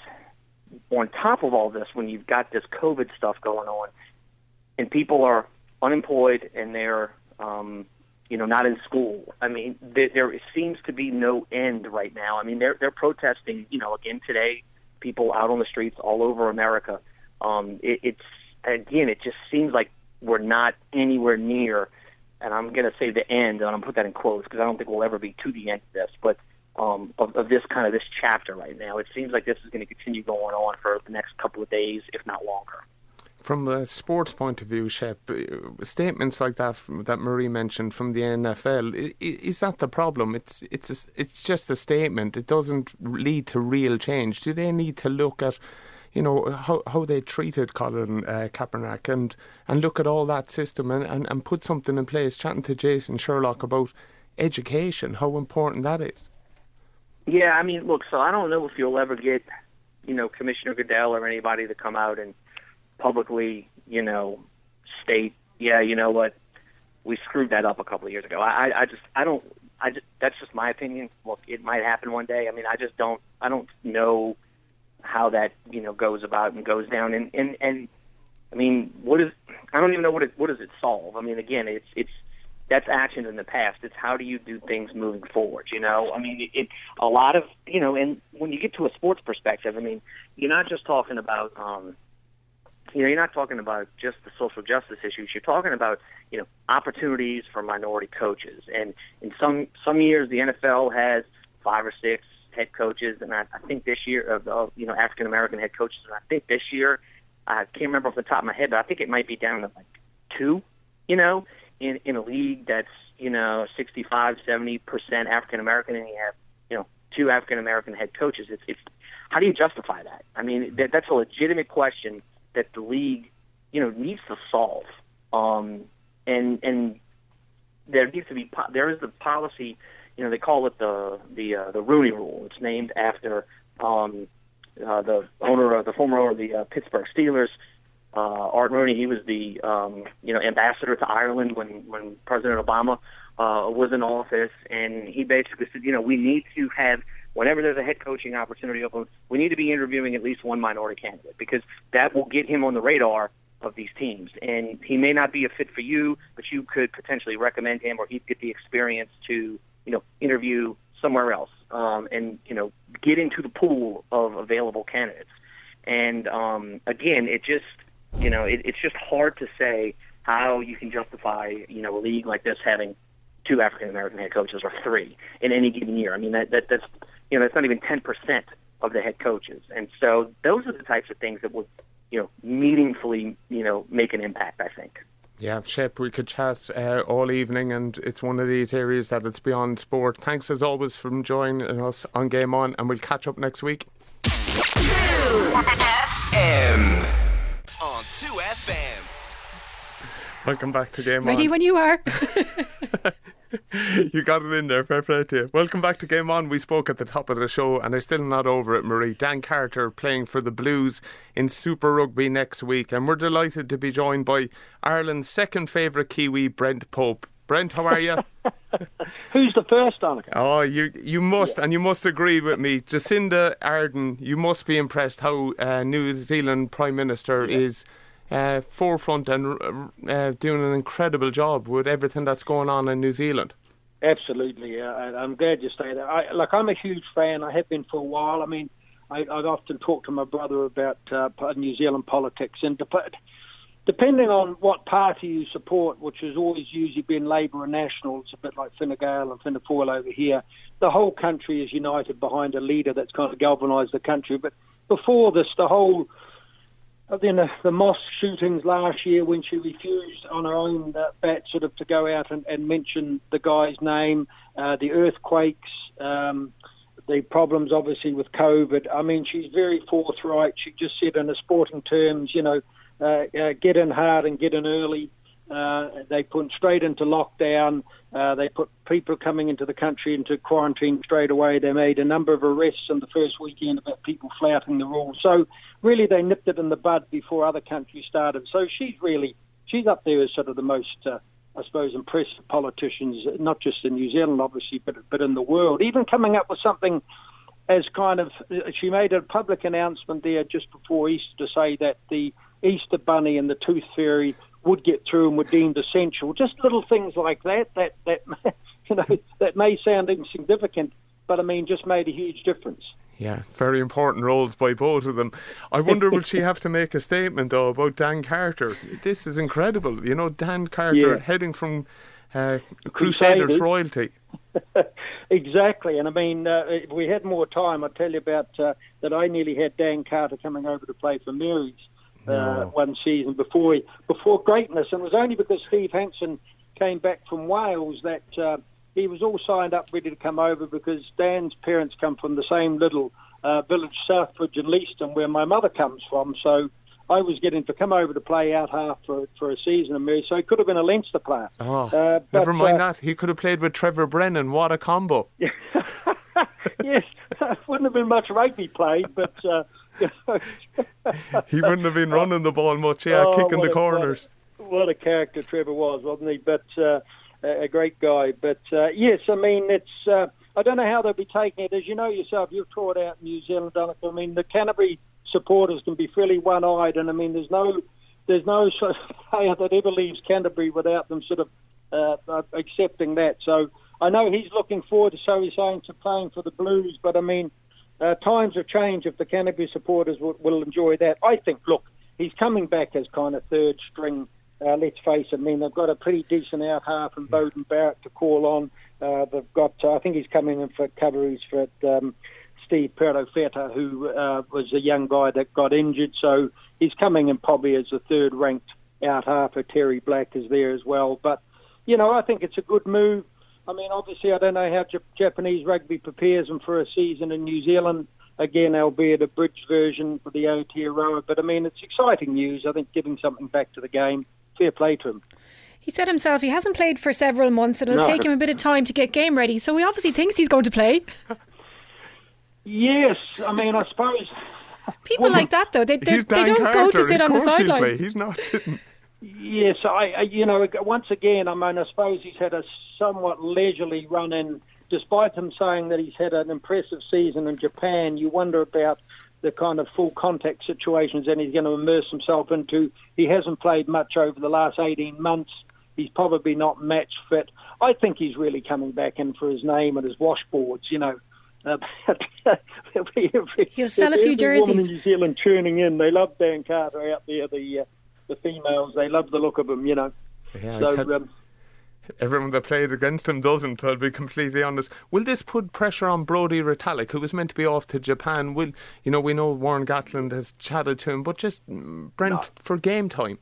on top of all this, when you've got this COVID stuff going on. And people are unemployed and they're, um, you know, not in school. I mean, there, there seems to be no end right now. I mean, they're they're protesting. You know, again today, people out on the streets all over America. Um, it, it's again, it just seems like we're not anywhere near. And I'm going to say the end, and I'm going to put that in quotes because I don't think we'll ever be to the end of this. But um, of, of this kind of this chapter right now, it seems like this is going to continue going on for the next couple of days, if not longer. From a sports point of view, Shep, statements like that from, that Marie mentioned from the N F L, is that the problem? It's it's a, it's just a statement. It doesn't lead to real change. Do they need to look at, you know, how how they treated Colin uh, Kaepernick and, and look at all that system and, and, and put something in place? Chatting to Jason Sherlock about education, how important that is. Yeah, I mean, look, so I don't know if you'll ever get, you know, Commissioner Goodell or anybody to come out and publicly, you know, state, yeah, you know what, we screwed that up a couple of years ago. I, I just, I don't, I just, that's just my opinion. Look, it might happen one day. I mean, I just don't, I don't know how that, you know, goes about and goes down. And, and, and I mean, what is, I don't even know what it, what does it solve? I mean, again, it's, it's, that's action in the past. It's how do you do things moving forward, you know? I mean, it, it a lot of, you know, and when you get to a sports perspective, I mean, you're not just talking about, um, You know, you're not talking about just the social justice issues. You're talking about, you know, opportunities for minority coaches. And in some some years, the N F L has five or six head coaches, and I, I think this year, of uh, you know, African American head coaches. And I think this year, I can't remember off the top of my head, but I think it might be down to like two. You know, in in a league that's you know sixty-five, seventy percent African American, and you have you know two African American head coaches. It's it's how do you justify that? I mean, that, that's a legitimate question that the league, you know, needs to solve, um, and and there needs to be there is the policy, you know, they call it the the uh, the Rooney Rule. It's named after um, uh, the owner of the former owner of the uh, Pittsburgh Steelers, uh, Art Rooney. He was the um, you know ambassador to Ireland when when President Obama uh, was in office, and he basically said, you know, we need to have. Whenever there's a head coaching opportunity open, we need to be interviewing at least one minority candidate because that will get him on the radar of these teams. And he may not be a fit for you, but you could potentially recommend him, or he'd get the experience to, you know, interview somewhere else um, and you know get into the pool of available candidates. And um, again, it just you know it, it's just hard to say how you can justify you know a league like this having two African American head coaches or three in any given year. I mean that, that that's you know that's not even ten percent of the head coaches, and so those are the types of things that would you know meaningfully you know make an impact, I think. Yeah, Shep, we could chat uh, all evening, and it's one of these areas that it's beyond sport. Thanks as always for joining us on Game On, and we'll catch up next week. two F M on two F M. Welcome back to Game Ready On. when you are. You got it in there, fair play to you. Welcome back to Game On. We spoke at the top of the show, and I'm still not over it, Marie. Dan Carter playing for the Blues in Super Rugby next week, and we're delighted to be joined by Ireland's second favourite Kiwi, Brent Pope. Brent, how are you? Who's the first, Annika? Oh, you you must, yeah. And you must agree with me. Jacinda Ardern, you must be impressed how uh, New Zealand Prime Minister yeah. is uh, forefront and uh, doing an incredible job with everything that's going on in New Zealand. Absolutely, yeah. I, I'm glad you say that. I, like, I'm a huge fan. I have been for a while. I mean, I, I'd often talk to my brother about uh, New Zealand politics, and dep- depending on what party you support, which has always usually been Labour and National, it's a bit like Fine Gael and Fianna Fáil over here, the whole country is united behind a leader that's kind of galvanised the country. But before this, the whole... Then the, the mosque shootings last year, when she refused on her own uh, bat sort of to go out and, and mention the guy's name, uh, the earthquakes, um, the problems obviously with COVID. I mean, she's very forthright. She just said in the sporting terms, you know, uh, uh, get in hard and get in early. Uh, they put straight into lockdown. Uh, they put people coming into the country into quarantine straight away. They made a number of arrests in the first weekend about people flouting the rules. So really they nipped it in the bud before other countries started. So she's really, she's up there as sort of the most, uh, I suppose, impressive politicians, not just in New Zealand, obviously, but, but in the world. Even coming up with something as kind of, she made a public announcement there just before Easter to say that the Easter Bunny and the Tooth Fairy would get through and were deemed essential. Just little things like that, that, that you know, that may sound insignificant, but I mean, just made a huge difference. Yeah, very important roles by both of them. I wonder, will she have to make a statement, though, about Dan Carter? This is incredible. You know, Dan Carter yeah. heading from uh, Crusaders, Crusaders royalty. Exactly. And I mean, uh, if we had more time, I'd tell you about uh, that I nearly had Dan Carter coming over to play for Mary's uh, no. one season before he, before greatness. And it was only because Steve Hansen came back from Wales that... Uh, he was all signed up, ready to come over, because Dan's parents come from the same little uh, village, Southbridge and Leaston, where my mother comes from. So I was getting to come over to play out half for, for a season, and so he could have been a Leinster player. Oh, uh, but, never mind uh, that. He could have played with Trevor Brennan. What a combo. Yes, wouldn't have been much rugby played, but... Uh, you know. He wouldn't have been running the ball much, yeah, oh, kicking the a, corners. What a, what a character Trevor was, wasn't he? But... Uh, a great guy, but uh, yes, I mean, it's, uh, I don't know how they'll be taking it. As you know yourself, you've toured out in New Zealand, Danica. I mean, the Canterbury supporters can be fairly one-eyed, and I mean, there's no there's no sort of player that ever leaves Canterbury without them sort of uh, accepting that. So I know he's looking forward to, so he's saying, to playing for the Blues, but I mean, uh, times have changed if the Canterbury supporters will, will enjoy that. I think, look, he's coming back as kind of third string. Uh, let's face it, I mean, they've got a pretty decent out half in Bowden Barrett to call on. Uh, they've got, uh, I think he's coming in for coverage for um, Steve Perotto-Feta, who uh, was a young guy that got injured. So he's coming in probably as the third-ranked out half. Terry Black is there as well. But, you know, I think it's a good move. I mean, obviously, I don't know how J- Japanese rugby prepares them for a season in New Zealand. Again, albeit a bridge version for the Aotearoa. But, I mean, it's exciting news. I think giving something back to the game. Fair play to him. He said himself he hasn't played for several months. It'll no. take him a bit of time to get game ready. So he obviously thinks he's going to play. Yes, I mean, I suppose... People like that, though. They, they, they don't Carter. go to sit of on the sidelines. Play. He's not sitting. Yes, I, I, you know, once again, I mean, I suppose he's had a somewhat leisurely run in. Despite him saying that he's had an impressive season in Japan, you wonder about the kind of full contact situations that he's going to immerse himself into. He hasn't played much over the last eighteen months. He's probably not match fit. I think he's really coming back in for his name and his washboards, you know. about every, every, He'll sell a every few jerseys. woman in New Zealand tuning in. They love Dan Carter out there. The uh, the females, they love the look of him. You know. Yeah, so. tell- Um, Everyone that played against him doesn't, I'll be completely honest. Will this put pressure on Brodie Retallick, who was meant to be off to Japan? Will you know, we know Warren Gatland has chatted to him, but just mm, Brent, No. for game time.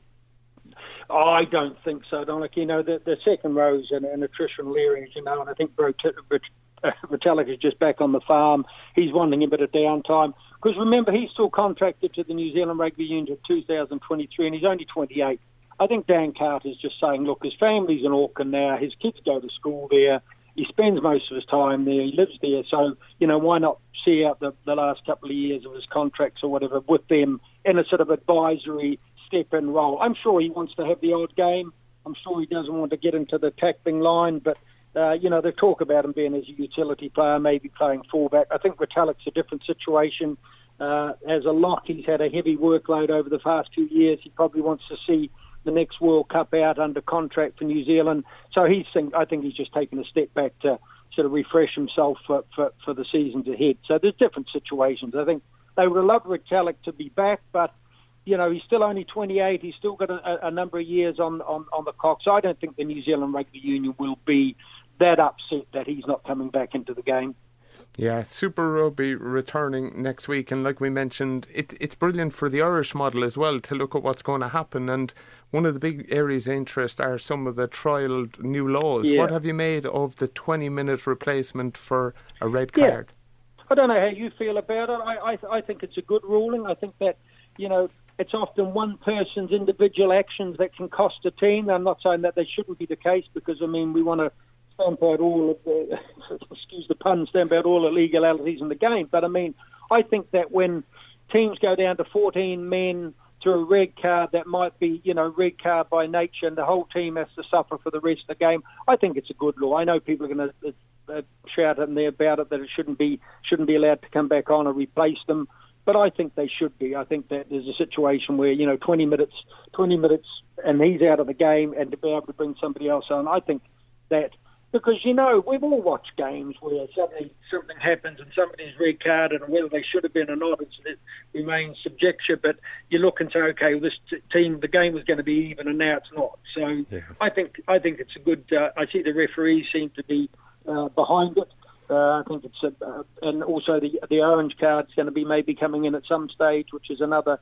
I don't think so, Dominic. You know, the, the second row's an, an attrition Leary, you know, and I think Bro- uh, Retallick is just back on the farm. He's wanting a bit of downtime. Because remember, he's still contracted to the New Zealand Rugby Union two thousand twenty-three, and he's only twenty-eight. I think Dan Carter's just saying, look, his family's in Auckland now, his kids go to school there, he spends most of his time there, he lives there, so, you know, why not see out the, the last couple of years of his contracts or whatever with them in a sort of advisory step-in role. I'm sure he wants to have the odd game. I'm sure he doesn't want to get into the tackling line, but, uh, you know, they talk about him being as a utility player, maybe playing fullback. I think Retallick's a different situation. Uh, as a lock, he's had a heavy workload over the past few years. He probably wants to see the next World Cup out under contract for New Zealand. So he's think, I think he's just taken a step back to sort of refresh himself for, for, for the seasons ahead. So there's different situations. I think they would have loved Retallick to be back, but, you know, he's still only twenty-eight. He's still got a, a number of years on, on, on the clock. So I don't think the New Zealand Rugby Union will be that upset that he's not coming back into the game. Yeah, Super Rugby returning next week, and like we mentioned, it, it's brilliant for the Irish model as well to look at what's going to happen. And one of the big areas of interest are some of the trialled new laws. Yeah. What have you made of the twenty-minute replacement for a red card? Yeah. I don't know how you feel about it. I, I I think it's a good ruling. I think that, you know, it's often one person's individual actions that can cost a team. I'm not saying that they shouldn't be the case, because, I mean, we want to stamp out all of the, excuse the pun, stamp out all the legalities in the game. But, I mean, I think that when teams go down to fourteen men to a red card that might be, you know, red card by nature, and the whole team has to suffer for the rest of the game, I think it's a good law. I know people are going to uh, shout in there about it, that it shouldn't be shouldn't be allowed to come back on or replace them. But I think they should be. I think that there's a situation where, you know, twenty minutes, twenty minutes, and he's out of the game, and to be able to bring somebody else on, I think that, because, you know, we've all watched games where suddenly something happens and somebody's red carded, and whether they should have been or not, it's, it remains subjective. But you look and say, okay, well, this t- team, the game was going to be even, and now it's not. So Yeah. I think I think it's a good. Uh, I see the referees seem to be uh, behind it. Uh, I think it's a, uh, and also the the orange card's going to be maybe coming in at some stage, which is another,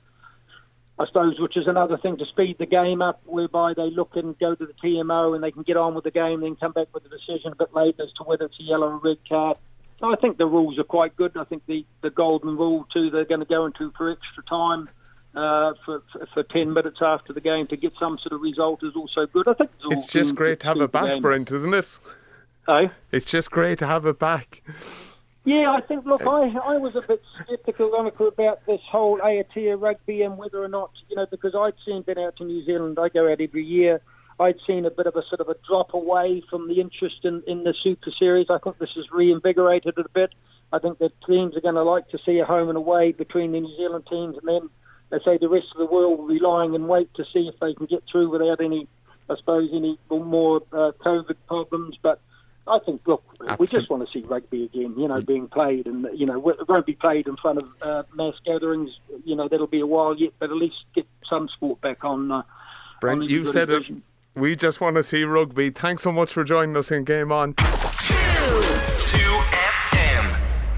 I suppose, which is another thing to speed the game up, whereby they look and go to the T M O and they can get on with the game, and then come back with a decision a bit later as to whether it's a yellow or red card. So I think the rules are quite good. I think the, the golden rule too, they're going to go into for extra time uh, for, for for ten minutes after the game to get some sort of result is also good. I think it's, all It's just good great to have speed it the back, game. Brent, isn't it? Oh? It's just great to have it back. Yeah, I think, look, I I was a bit sceptical, Monica, about this whole Aotea rugby and whether or not, you know, because I'd seen, been out to New Zealand, I go out every year, I'd seen a bit of a sort of a drop away from the interest in, in the Super Series. I think this has reinvigorated it a bit. I think that teams are going to like to see a home and away between the New Zealand teams, and then, they say, the rest of the world will be lying in wait to see if they can get through without any, I suppose, any more uh, COVID problems. But I think, look, Absolutely. we just want to see rugby again, you know, being played. And, you know, it won't be played in front of uh, mass gatherings. You know, that'll be a while yet, but at least get some sport back on. Uh, Brent, on you said it. television. We just want to see rugby. Thanks so much for joining us in Game On. two F M.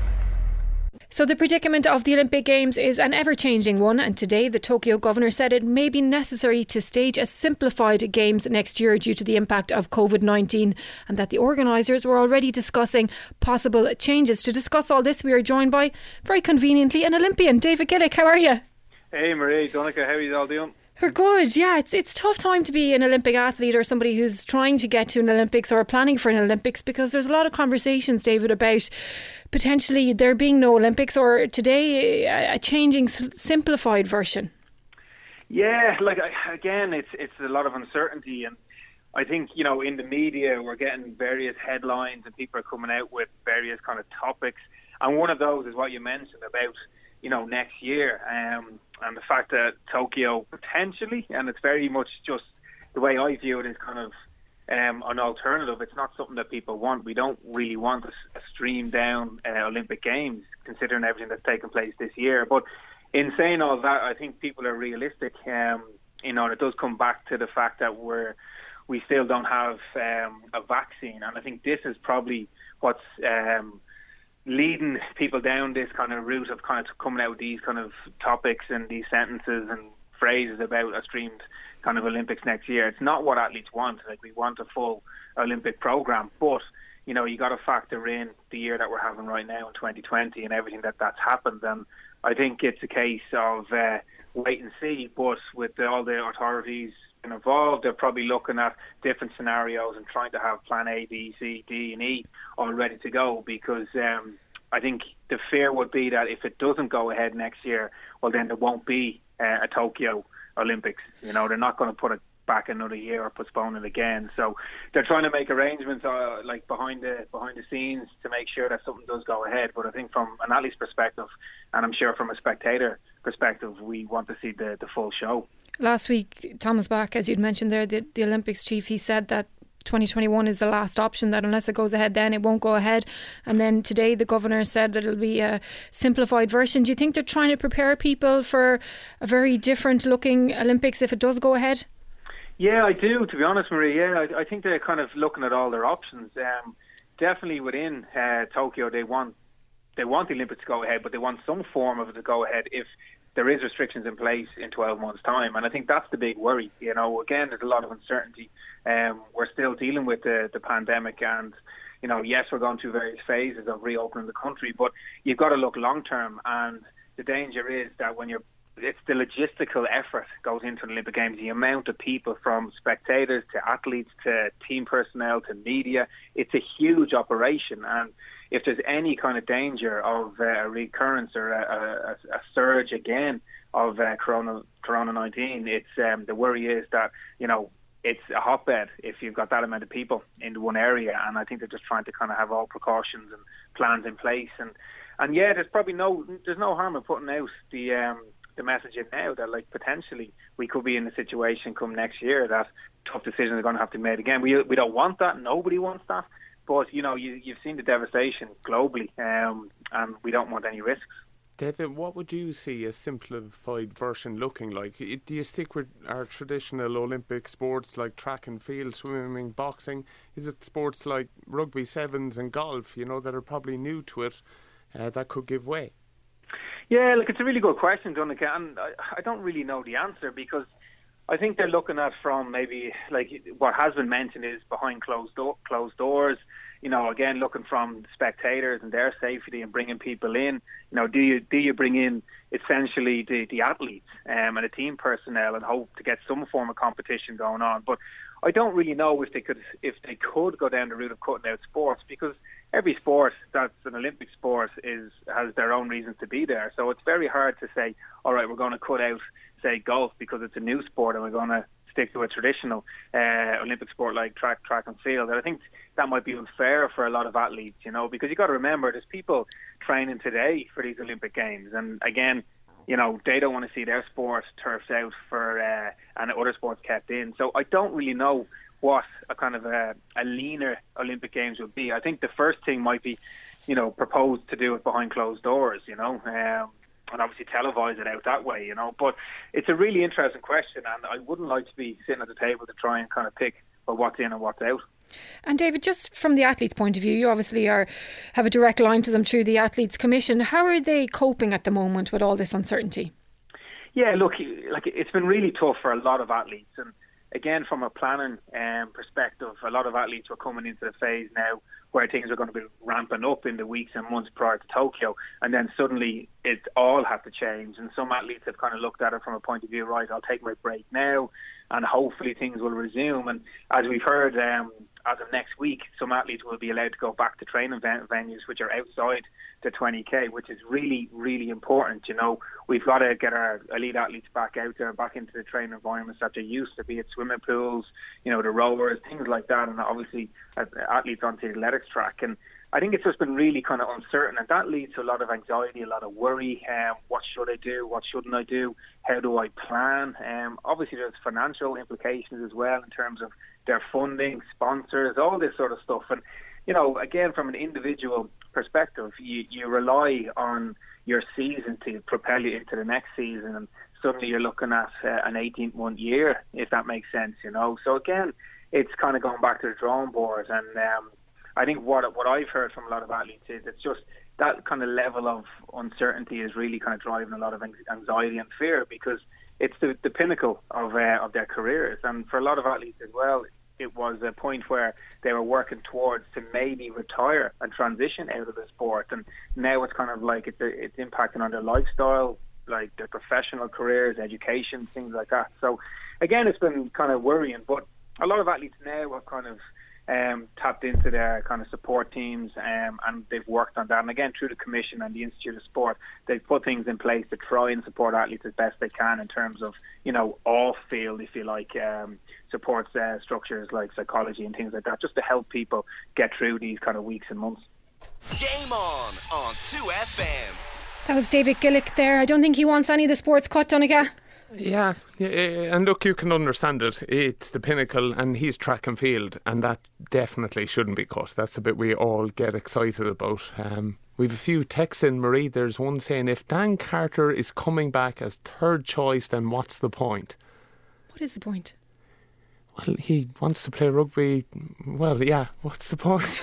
So the predicament of the Olympic Games is an ever-changing one, and today the Tokyo governor said it may be necessary to stage a simplified Games next year due to the impact of COVID nineteen, and that the organisers were already discussing possible changes. To discuss all this, we are joined by, very conveniently, an Olympian, David Gillick. How are you? Hey Marie, Donica, how are you all doing? We're good, yeah. It's it's a tough time to be an Olympic athlete or somebody who's trying to get to an Olympics or planning for an Olympics, because there's a lot of conversations, David, about potentially there being no Olympics, or today a, a changing, s- simplified version. Yeah, like I- again, it's it's a lot of uncertainty, and I think, you know, in the media we're getting various headlines and people are coming out with various kind of topics, and one of those is what you mentioned about, you know, next year, um, and the fact that Tokyo potentially, and it's very much just the way I view it, is kind of um, an alternative. It's not something that people want. We don't really want a, a streamed down uh, Olympic Games, considering everything that's taken place this year. But in saying all that, I think people are realistic. Um, you know, and it does come back to the fact that we're we still don't have um, a vaccine, and I think this is probably what's um, leading people down this kind of route of kind of coming out with these kind of topics and these sentences and phrases about a streamed kind of Olympics next year. It's not what athletes want. Like, we want a full Olympic program, but you know, you got to factor in the year that we're having right now in twenty twenty and everything that that's happened. And I think it's a case of uh, wait and see. But with the, all the authorities involved, they're probably looking at different scenarios and trying to have plan A, B, C, D and E all ready to go, because um, I think the fear would be that if it doesn't go ahead next year, well then there won't be uh, a Tokyo Olympics. You know, they're not going to put it back another year or postpone it again. So they're trying to make arrangements uh, like behind the behind the scenes to make sure that something does go ahead. But I think from an athlete's perspective, and I'm sure from a spectator perspective, we want to see the, the full show. Last week, Thomas Bach, as you'd mentioned there, the, the Olympics chief, he said that twenty twenty-one is the last option, that unless it goes ahead then it won't go ahead. And then today the governor said that it'll be a simplified version. Do you think they're trying to prepare people for a very different looking Olympics if it does go ahead? Yeah, I do, to be honest, Marie. Yeah, I, I think they're kind of looking at all their options. Um, definitely within uh, Tokyo, they want they want the Olympics to go ahead, but they want some form of it to go ahead if there is restrictions in place in twelve months' time. And I think that's the big worry. You know, again, there's a lot of uncertainty. Um, we're still dealing with the, the pandemic, and you know, yes, we're going through various phases of reopening the country, but you've got to look long term. And the danger is that when you're it's the logistical effort goes into the Olympic Games, the amount of people, from spectators to athletes to team personnel to media. It's a huge operation, and if there's any kind of danger of uh, a recurrence or a, a, a surge again of uh, corona corona nineteen, it's um, the worry is that, you know, it's a hotbed if you've got that amount of people in one area. And I think they're just trying to kind of have all precautions and plans in place. And and yeah, there's probably no there's no harm in putting out the um, the message in now that, like, potentially we could be in a situation come next year that tough decisions are going to have to be made again. We we don't want that. Nobody wants that. But, you know, you, you've seen the devastation globally, um, and we don't want any risks. David, what would you see a simplified version looking like? Do you stick with our traditional Olympic sports like track and field, swimming, boxing? Is it sports like rugby sevens and golf, you know, that are probably new to it, uh, that could give way? Yeah, look, it's a really good question, Donica, and I, I don't really know the answer, because I think they're looking at from maybe, like, what has been mentioned is behind closed do- closed doors. You know, again, looking from spectators and their safety and bringing people in. You know, do you do you bring in essentially the, the athletes um, and the team personnel and hope to get some form of competition going on? But I don't really know if they could if they could go down the route of cutting out sports, because every sport that's an Olympic sport is has their own reasons to be there. So it's very hard to say, all right, we're going to cut out, say, golf because it's a new sport, and we're going to stick to a traditional uh, Olympic sport like track, track and field. And I think that might be unfair for a lot of athletes, you know, because you got to remember there's people training today for these Olympic Games, and again, you know, they don't want to see their sport turfed out for uh, and other sports kept in. So I don't really know what a kind of a, a leaner Olympic Games would be. I think the first thing might be, you know, proposed to do it behind closed doors, you know, um, and obviously televise it out that way, you know. But it's a really interesting question, and I wouldn't like to be sitting at the table to try and kind of pick well, what's in and what's out. And David, just from the athletes' point of view, you obviously are have a direct line to them through the Athletes Commission. How are they coping at the moment with all this uncertainty? Yeah, look, like, it's been really tough for a lot of athletes, and again, from a planning um, perspective, a lot of athletes were coming into the phase now where things are going to be ramping up in the weeks and months prior to Tokyo, and then suddenly it all had to change. And some athletes have kind of looked at it from a point of view, right, I'll take my break now and hopefully things will resume. And as we've heard, um, as of next week, some athletes will be allowed to go back to training ven- venues which are outside the twenty K, which is really, really important. You know, we've got to get our elite athletes back out there, back into the training environments that they used to, be at swimming pools, you know, the rowers, things like that, and obviously uh, athletes onto the athletics track. And I think it's just been really kind of uncertain, and that leads to a lot of anxiety, a lot of worry. Um, what should I do? What shouldn't I do? How do I plan? Um, obviously, there's financial financial implications as well in terms of their funding, sponsors, all this sort of stuff. And, you know, again, from an individual perspective, you, you rely on your season to propel you into the next season, and suddenly you're looking at uh, an eighteen-month year, if that makes sense, you know. So again, it's kind of going back to the drawing board. And um, I think what what I've heard from a lot of athletes is it's just that kind of level of uncertainty is really kind of driving a lot of anxiety and fear, because it's the, the pinnacle of uh, of their careers. And for a lot of athletes as well, it was a point where they were working towards to maybe retire and transition out of the sport. And now it's kind of like it's, it's impacting on their lifestyle, like their professional careers, education, things like that. So again, it's been kind of worrying, but a lot of athletes now have kind of um, tapped into their kind of support teams, um, and they've worked on that. And again, through the Commission and the Institute of Sport, they've put things in place to try and support athletes as best they can in terms of, you know, off field, if you like, um, supports uh, structures like psychology and things like that, just to help people get through these kind of weeks and months. Game on on two F M. That was David Gillick there. I don't think he wants any of the sports cut, Donegal. Yeah, yeah, and look, you can understand it. It's the pinnacle, and he's track and field, and that definitely shouldn't be cut. That's the bit we all get excited about. Um, we've a few texts in, Marie. There's one saying, if Dan Carter is coming back as third choice, then what's the point? What is the point? Well, he wants to play rugby. Well, yeah, what's the point?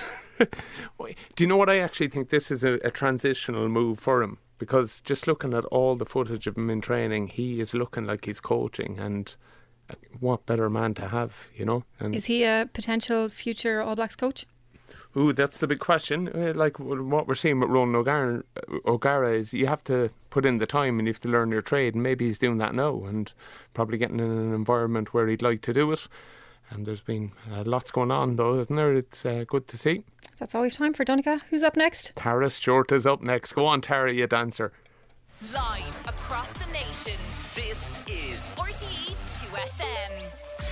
Do you know what? I actually think this is a, a transitional move for him, because just looking at all the footage of him in training, he is looking like he's coaching, and what better man to have, you know? And is he a potential future All Blacks coach? Ooh, that's the big question. Uh, like what we're seeing with Ronan O'Gara, O'Gara is you have to put in the time and you have to learn your trade, and maybe he's doing that now and probably getting in an environment where he'd like to do it. And there's been uh, lots going on, though, isn't there? It's uh, good to see. That's all we have time for, Donegal. Who's up next? Tara Stewart is up next. Go on, Tara, you dancer. Live across the nation, this is R T E two F M.